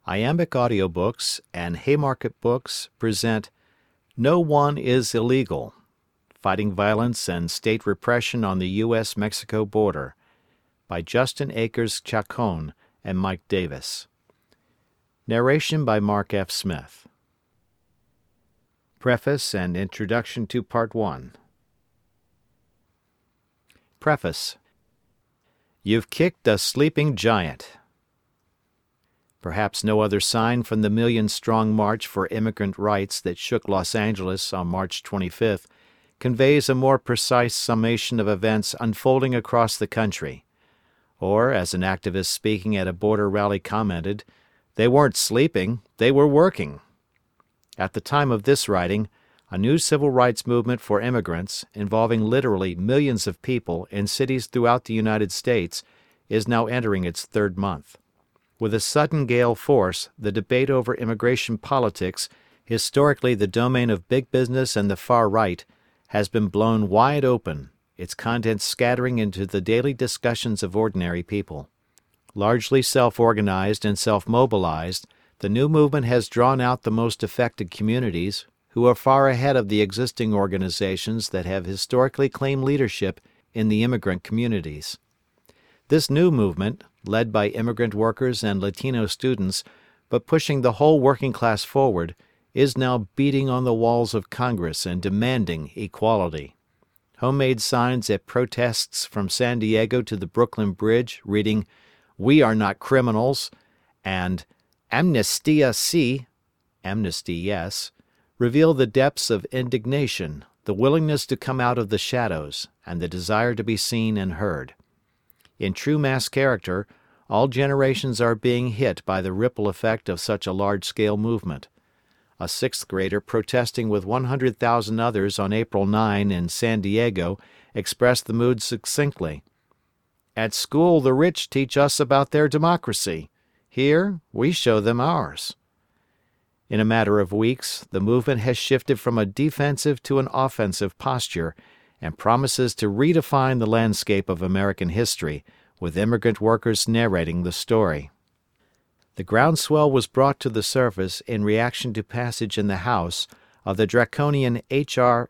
Iambic Audiobooks and Haymarket Books present No One is Illegal: Fighting Violence and State Repression on the U.S.-Mexico Border by Justin Akers Chacon and Mike Davis. Narration by Mark F. Smith. Preface and Introduction to Part 1. Preface. You've kicked a sleeping giant. Perhaps no other sign from the million-strong march for immigrant rights that shook Los Angeles on March 25th conveys a more precise summation of events unfolding across the country. Or, as an activist speaking at a border rally commented, they weren't sleeping, they were working. At the time of this writing, a new civil rights movement for immigrants, involving literally millions of people in cities throughout the United States, is now entering its third month. With a sudden gale force, the debate over immigration politics, historically the domain of big business and the far right, has been blown wide open, its contents scattering into the daily discussions of ordinary people. Largely self-organized and self-mobilized, the new movement has drawn out the most affected communities, who are far ahead of the existing organizations that have historically claimed leadership in the immigrant communities. This new movement, led by immigrant workers and Latino students, but pushing the whole working class forward, is now beating on the walls of Congress and demanding equality. Homemade signs at protests from San Diego to the Brooklyn Bridge reading, "We are not criminals," and "Amnestia sí," amnesty yes, reveal the depths of indignation, the willingness to come out of the shadows, and the desire to be seen and heard. In true mass character, all generations are being hit by the ripple effect of such a large-scale movement. A sixth grader protesting with 100,000 others on April 9 in San Diego expressed the mood succinctly. "At school the rich teach us about their democracy. Here we show them ours." In a matter of weeks, the movement has shifted from a defensive to an offensive posture, and promises to redefine the landscape of American history, with immigrant workers narrating the story. The groundswell was brought to the surface in reaction to passage in the House of the draconian H.R.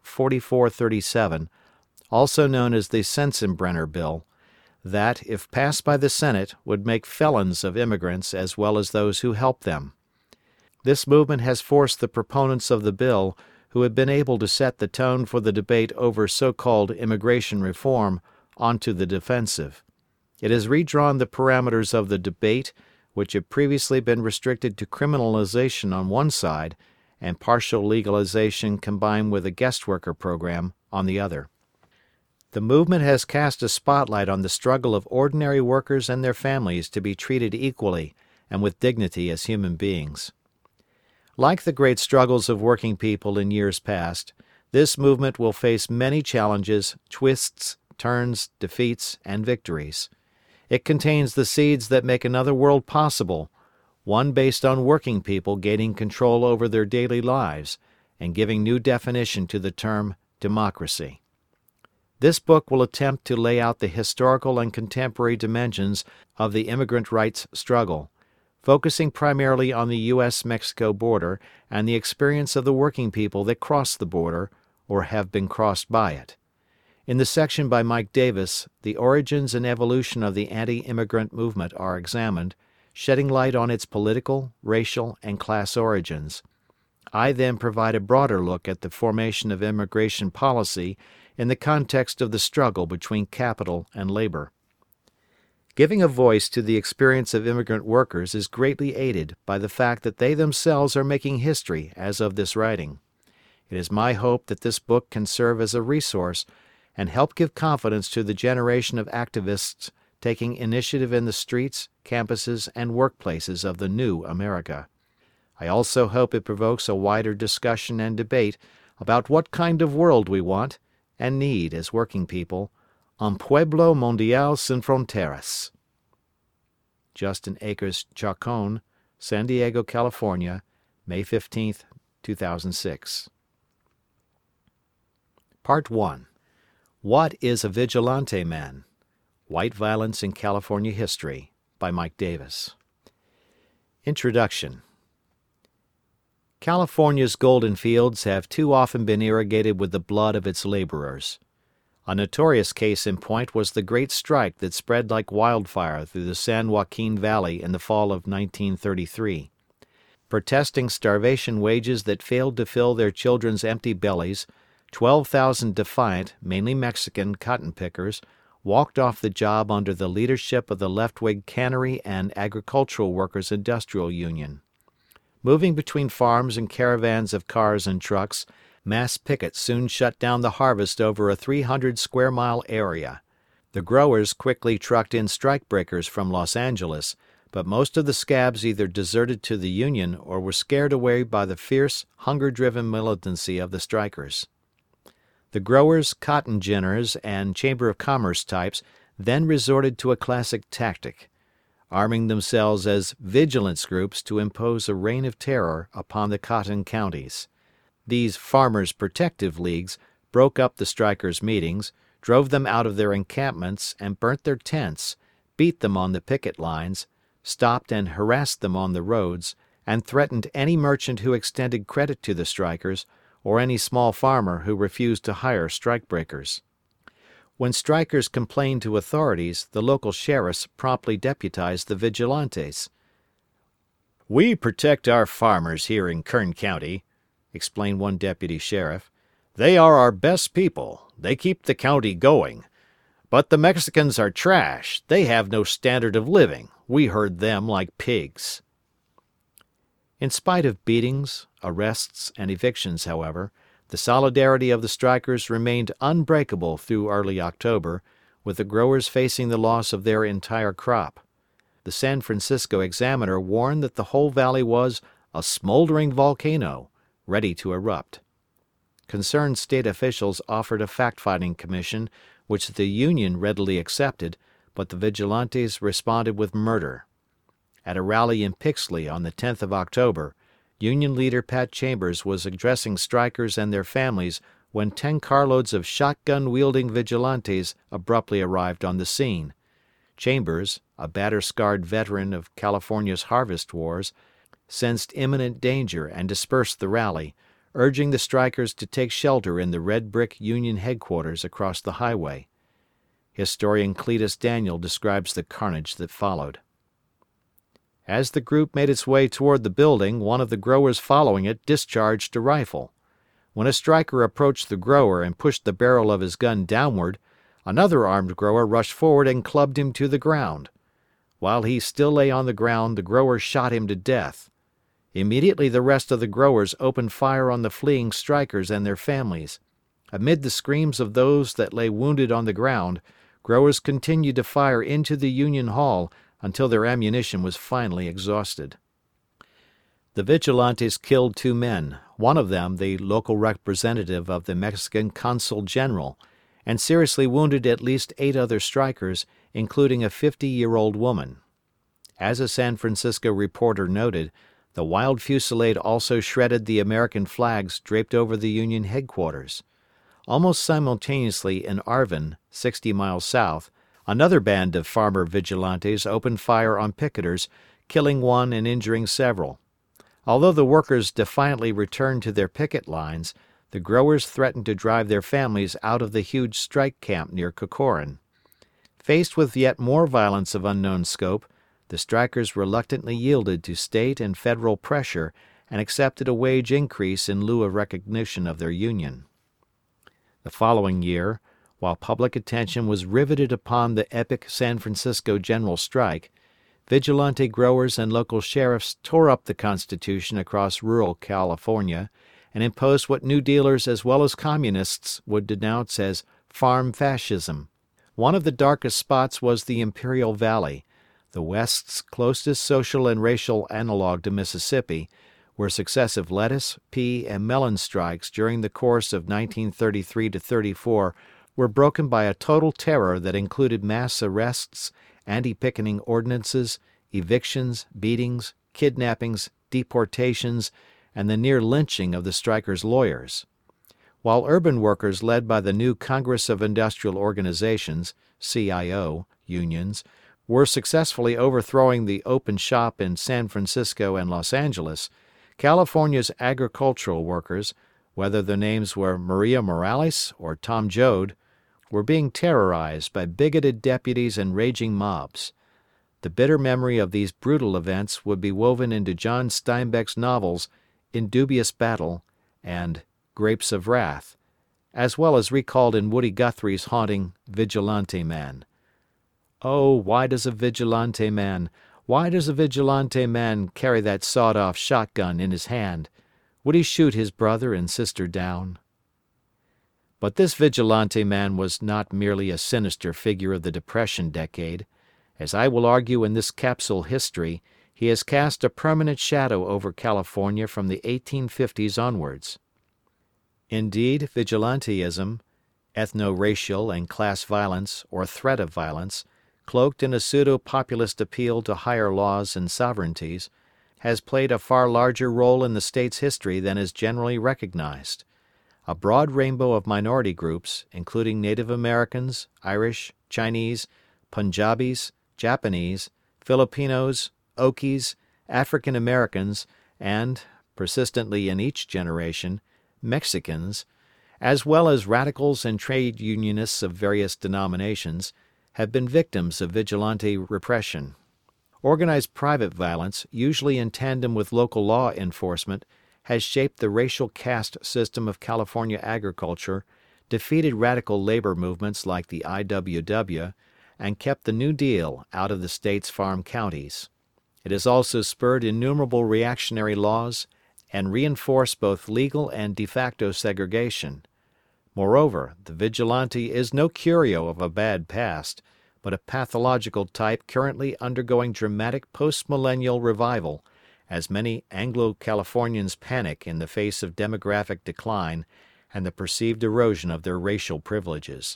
4437, also known as the Sensenbrenner Bill, that, if passed by the Senate, would make felons of immigrants as well as those who help them. This movement has forced the proponents of the bill, who had been able to set the tone for the debate over so-called immigration reform, onto the defensive. It has redrawn the parameters of the debate, which had previously been restricted to criminalization on one side and partial legalization combined with a guest worker program on the other. The movement has cast a spotlight on the struggle of ordinary workers and their families to be treated equally and with dignity as human beings. Like the great struggles of working people in years past, this movement will face many challenges, twists, turns, defeats, and victories. It contains the seeds that make another world possible, one based on working people gaining control over their daily lives and giving new definition to the term democracy. This book will attempt to lay out the historical and contemporary dimensions of the immigrant rights struggle, focusing primarily on the U.S.-Mexico border and the experience of the working people that cross the border or have been crossed by it. In the section by Mike Davis, the origins and evolution of the anti-immigrant movement are examined, shedding light on its political, racial, and class origins. I then provide a broader look at the formation of immigration policy in the context of the struggle between capital and labor. Giving a voice to the experience of immigrant workers is greatly aided by the fact that they themselves are making history as of this writing. It is my hope that this book can serve as a resource and help give confidence to the generation of activists taking initiative in the streets, campuses, and workplaces of the new America. I also hope it provokes a wider discussion and debate about what kind of world we want and need as working people, un pueblo mundial sin fronteras. Justin Akers Chacon, San Diego, California, May 15, 2006. Part 1. What is a Vigilante Man? White Violence in California History, by Mike Davis. Introduction. California's golden fields have too often been irrigated with the blood of its laborers. A notorious case in point was the great strike that spread like wildfire through the San Joaquin Valley in the fall of 1933. Protesting starvation wages that failed to fill their children's empty bellies, 12,000 defiant, mainly Mexican, cotton pickers walked off the job under the leadership of the left-wing Cannery and Agricultural Workers' Industrial Union. Moving between farms and caravans of cars and trucks, mass pickets soon shut down the harvest over a 300-square-mile area. The growers quickly trucked in strikebreakers from Los Angeles, but most of the scabs either deserted to the Union or were scared away by the fierce, hunger-driven militancy of the strikers. The growers, cotton ginners, and Chamber of Commerce types then resorted to a classic tactic, arming themselves as vigilance groups to impose a reign of terror upon the cotton counties. These Farmers' Protective Leagues broke up the strikers' meetings, drove them out of their encampments and burnt their tents, beat them on the picket lines, stopped and harassed them on the roads, and threatened any merchant who extended credit to the strikers, or any small farmer who refused to hire strikebreakers. When strikers complained to authorities, the local sheriffs promptly deputized the vigilantes. "We protect our farmers here in Kern County," explained one deputy sheriff. "They are our best people. They keep the county going. But the Mexicans are trash. They have no standard of living. We herd them like pigs." In spite of beatings, arrests, and evictions, however, the solidarity of the strikers remained unbreakable through early October, with the growers facing the loss of their entire crop. The San Francisco Examiner warned that the whole valley was a smoldering volcano, ready to erupt. Concerned state officials offered a fact-finding commission, which the Union readily accepted, but the vigilantes responded with murder. At a rally in Pixley on the 10th of October, Union leader Pat Chambers was addressing strikers and their families when 10 carloads of shotgun-wielding vigilantes abruptly arrived on the scene. Chambers, a batter-scarred veteran of California's harvest wars, sensed imminent danger and dispersed the rally, urging the strikers to take shelter in the red brick Union headquarters across the highway. Historian Cletus Daniel describes the carnage that followed. As the group made its way toward the building, one of the growers following it discharged a rifle. When a striker approached the grower and pushed the barrel of his gun downward, another armed grower rushed forward and clubbed him to the ground. While he still lay on the ground, the grower shot him to death. Immediately the rest of the growers opened fire on the fleeing strikers and their families. Amid the screams of those that lay wounded on the ground, growers continued to fire into the Union Hall until their ammunition was finally exhausted. The vigilantes killed 2 men, one of them the local representative of the Mexican Consul General, and seriously wounded at least 8 other strikers, including a 50-year-old woman. As a San Francisco reporter noted, the wild fusillade also shredded the American flags draped over the Union headquarters. Almost simultaneously in Arvin, 60 miles south, another band of farmer vigilantes opened fire on picketers, killing 1 and injuring several. Although the workers defiantly returned to their picket lines, the growers threatened to drive their families out of the huge strike camp near Cocorin. Faced with yet more violence of unknown scope, the strikers reluctantly yielded to state and federal pressure and accepted a wage increase in lieu of recognition of their union. The following year, while public attention was riveted upon the epic San Francisco general strike, vigilante growers and local sheriffs tore up the Constitution across rural California and imposed what New Dealers as well as Communists would denounce as farm fascism. One of the darkest spots was the Imperial Valley, the West's closest social and racial analog to Mississippi, where successive lettuce, pea, and melon strikes during the course of 1933–34 were broken by a total terror that included mass arrests, anti-picketing ordinances, evictions, beatings, kidnappings, deportations, and the near lynching of the strikers' lawyers. While urban workers led by the new Congress of Industrial Organizations (CIO) unions were successfully overthrowing the open shop in San Francisco and Los Angeles, California's agricultural workers, whether their names were Maria Morales or Tom Joad, were being terrorized by bigoted deputies and raging mobs. The bitter memory of these brutal events would be woven into John Steinbeck's novels In Dubious Battle and Grapes of Wrath, as well as recalled in Woody Guthrie's haunting Vigilante Man. Oh, why does a vigilante man carry that sawed-off shotgun in his hand? Would he shoot his brother and sister down? But this vigilante man was not merely a sinister figure of the Depression decade. As I will argue in this capsule history, he has cast a permanent shadow over California from the 1850s onwards. Indeed, vigilantism, ethno-racial and class violence or threat of violence, cloaked in a pseudo-populist appeal to higher laws and sovereignties, has played a far larger role in the state's history than is generally recognized. A broad rainbow of minority groups, including Native Americans, Irish, Chinese, Punjabis, Japanese, Filipinos, Okies, African Americans, and, persistently in each generation, Mexicans, as well as radicals and trade unionists of various denominations, have been victims of vigilante repression. Organized private violence, usually in tandem with local law enforcement, has shaped the racial caste system of California agriculture, defeated radical labor movements like the IWW, and kept the New Deal out of the state's farm counties. It has also spurred innumerable reactionary laws and reinforced both legal and de facto segregation. Moreover, the vigilante is no curio of a bad past, but a pathological type currently undergoing dramatic post-millennial revival, as many Anglo-Californians panic in the face of demographic decline and the perceived erosion of their racial privileges.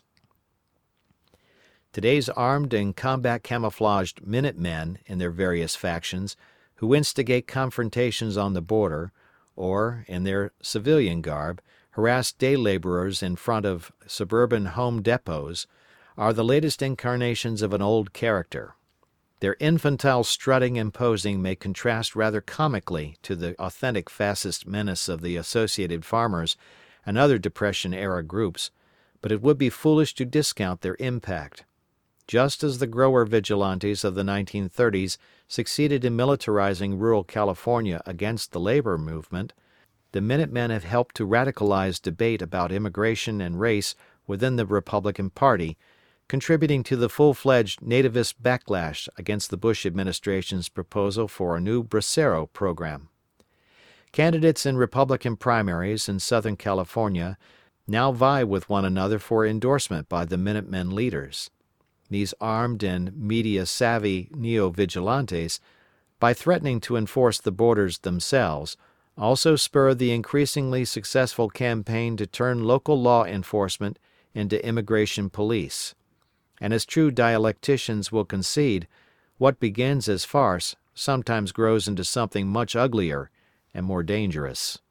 Today's armed and combat camouflaged Minutemen in their various factions, who instigate confrontations on the border, or, in their civilian garb, harass day laborers in front of suburban home depots, are the latest incarnations of an old character. Their infantile strutting and posing may contrast rather comically to the authentic fascist menace of the Associated Farmers and other Depression-era groups, but it would be foolish to discount their impact. Just as the grower vigilantes of the 1930s succeeded in militarizing rural California against the labor movement, the Minutemen have helped to radicalize debate about immigration and race within the Republican Party, contributing to the full-fledged nativist backlash against the Bush administration's proposal for a new Bracero program. Candidates in Republican primaries in Southern California now vie with one another for endorsement by the Minutemen leaders. These armed and media-savvy neo-vigilantes, by threatening to enforce the borders themselves, also spur the increasingly successful campaign to turn local law enforcement into immigration police. And as true dialecticians will concede, what begins as farce sometimes grows into something much uglier and more dangerous.